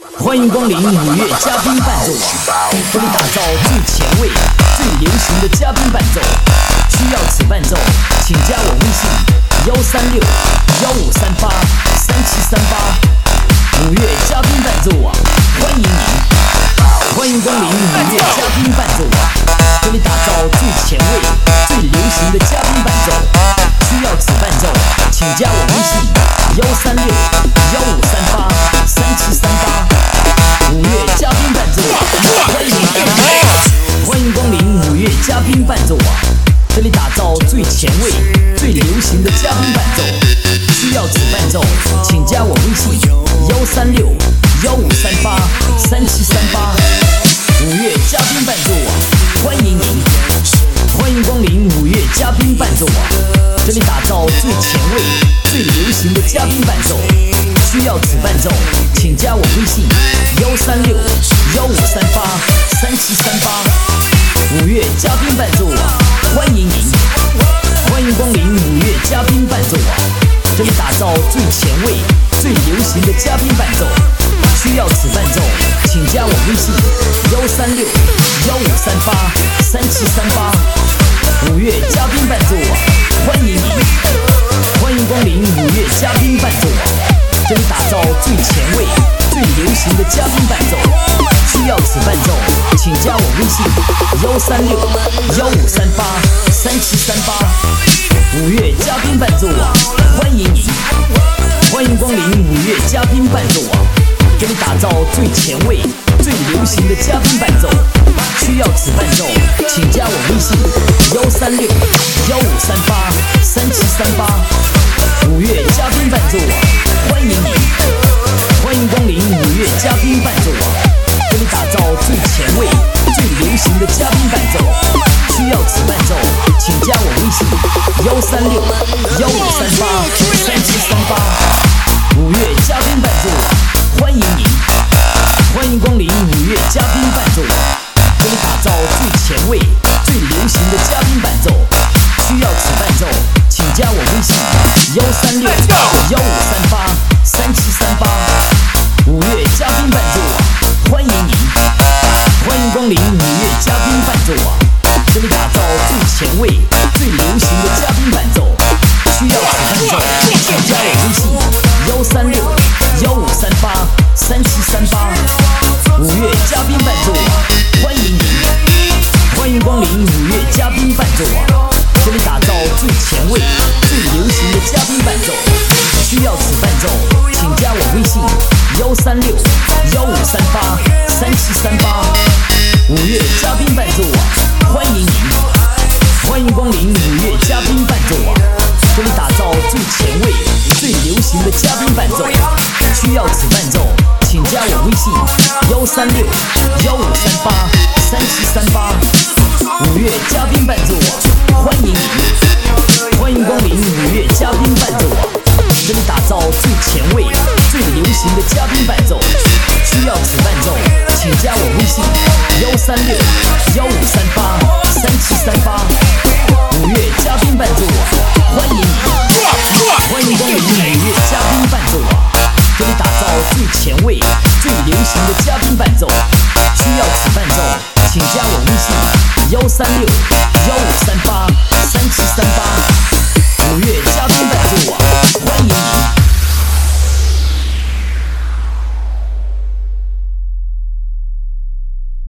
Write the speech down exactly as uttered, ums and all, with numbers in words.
欢迎光临五月嘉宾伴奏网，为你打造最前卫、最流行的嘉宾伴奏。需要此伴奏，请加我微信幺三六幺五三八三七三八。五月嘉宾伴奏网，欢迎您！欢迎光临五月嘉宾伴奏网，为你打造最前卫、最流行的嘉宾伴奏。需要此伴奏，请加我微信幺三六幺五三八三七三八。五月嘉宾伴奏网，欢迎您！欢迎光临五月嘉宾伴奏网，这里打造最前卫、最流行的嘉宾伴奏。需要此伴奏，请加我微信幺三六幺五三八三七三八。五月嘉宾伴奏网，欢迎您！欢迎光临五月嘉宾伴奏网，这里打造最前卫、最流行的嘉宾伴奏。需要此伴奏，请加我微信幺三六幺五三八三七三八。五月嘉宾伴奏网，欢迎您！欢迎光临五月嘉宾伴奏网，这里打造最前卫、最流行的嘉宾伴奏。需要此伴奏，请加我微信幺三六幺五三八三七三八。五月嘉宾伴奏网，欢迎您！欢迎光临五月嘉宾伴奏网，这里打造最前卫、最流行的嘉宾伴奏。需要此伴奏，请加我微信幺三六幺五三八三七三八。五月嘉宾伴奏网，欢迎您！欢迎光临五月嘉宾伴奏网，这里打造最前卫、最流行的嘉宾伴奏。需要此伴奏，请加我微信幺三六幺五三八三七三八。五月嘉宾伴奏网，欢迎您！欢迎光临五月嘉宾伴奏网，这里打造最前卫、最流行的嘉宾伴奏。需要此伴奏，请加我微信幺三六幺五三八三七三八。五月嘉宾伴奏网，欢迎您！欢迎光临五月嘉宾伴奏网，这里打造最前卫、最流行的嘉宾伴奏。需要此伴奏，请加我微信幺三六幺五三八三七三八。五月嘉宾伴奏网，欢迎您！欢迎光临五月嘉宾伴奏网，这里打造最前卫、最流行的嘉宾伴奏。需要此伴奏，请加我微信幺三六幺五三八三七三八。五月嘉宾伴奏网，欢迎您！欢迎光临五月嘉宾伴奏网，这里打造最前卫、最流行的嘉宾伴奏。需要此伴奏，请加我微信幺三六幺五三八三七三八。五月嘉宾伴奏网，欢迎您！欢迎光临五月嘉宾伴奏网，这里打造最前卫、最流行的嘉宾伴奏。需要此伴奏，请加我微信幺三六幺五三八三七三八。五月嘉宾伴奏网，欢迎您！欢迎光临五月嘉宾伴奏网，这里打造最前卫、最流行的嘉宾伴奏。需要此伴奏，请加我微信幺三六幺五三八三七三八。五月嘉宾伴奏网，欢迎您！欢迎光临五月嘉宾伴奏网，这里打造最前卫、最流行的嘉宾伴奏。需要此伴奏，请加我微信幺三六幺五三八三七三八。